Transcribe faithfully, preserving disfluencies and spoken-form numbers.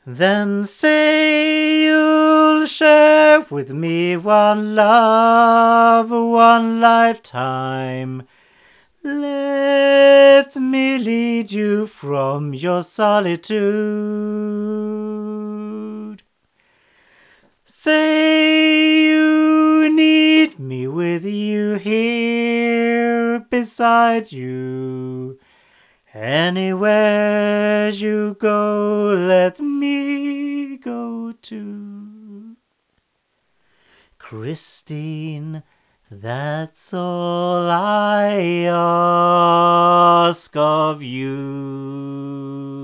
Then say you'll share with me one love, one lifetime. Let me lead you from your solitude. Say you need me with you here beside you. Anywhere you go, let me go too. Christine, that's all I ask of you.